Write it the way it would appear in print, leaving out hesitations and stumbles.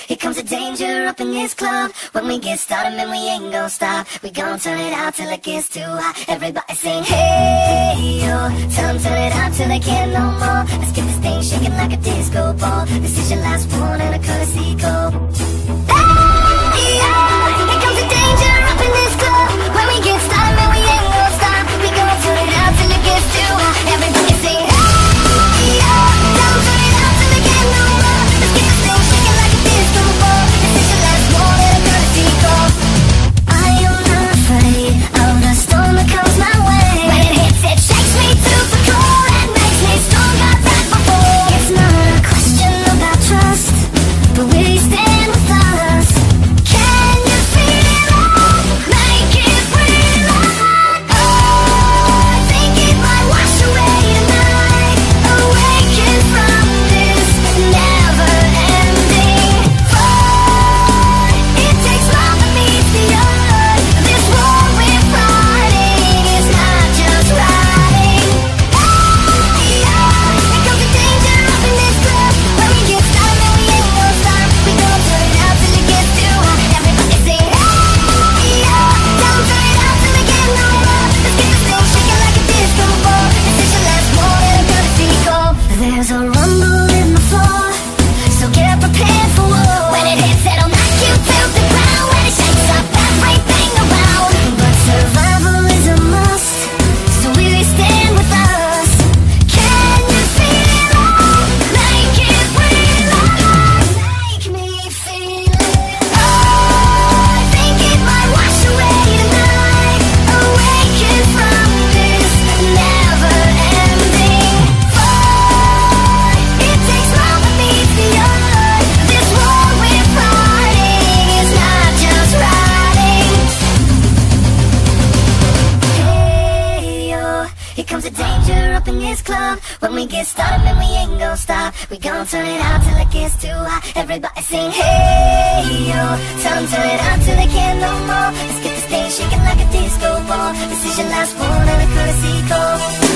Here comes the danger up in this club. When we get started, man, we ain't gon' stop. We gon' turn it out till it gets too hot. Everybody sing, hey, yo. Tell them turn it out till they can't no more. Let's get this thing shaking like a disco ball. This is your last one and a courtesy call. Hey, yo. Here comes the danger up in this club. When we get started, man, we ain't gon' stop. We gon' turn it out till it gets too hot. Everybody sing, hey, yo. Tell them turn it out till they can't no more. Let's get this thing shaking like a disco ball. This is your last one and a courtesy call. I am not afraid of the storm that comes my way. When it hits, it shakes me to the core and makes me stronger than before. It's not a question about trust, but will you stand with us? Can you feel it? Make it real. Oh, I think it might wash away tonight. Awaken from this never-ending fight. It takes love to meet the earth. This war we're fighting is not just riding. Hey, yeah. Here comes the danger up in this club. When we get started, man, we ain't gon' stop. We gon' turn it out till it gets too hot. Everybody sing, hey, yeah. Tell them turn it out till they can't no more. Let's get this thing shaking like a disco ball. This is your last one and a courtesy call. There's a rumble in the floor, so get prepared for war. When it hits, it'll knock you to the ground. When it shakes up everything around. But survival is a must, so will you stand with us? Can you feel it? Make it real. Make me feel it. Oh, I think it might wash away tonight. Awaken from this never-ending fight. It takes love to meet the earth. This war we're fighting is not just riding. Hey, yo. Here comes the danger up in this club. When we get started, man, we ain't gon' stop. We gon' turn it out till it gets too hot. Everybody sing, hey, yo. Tell them turn it out till they can't no more. Let's get this thing shaking like a disco ball. This is your last one and a courtesy call.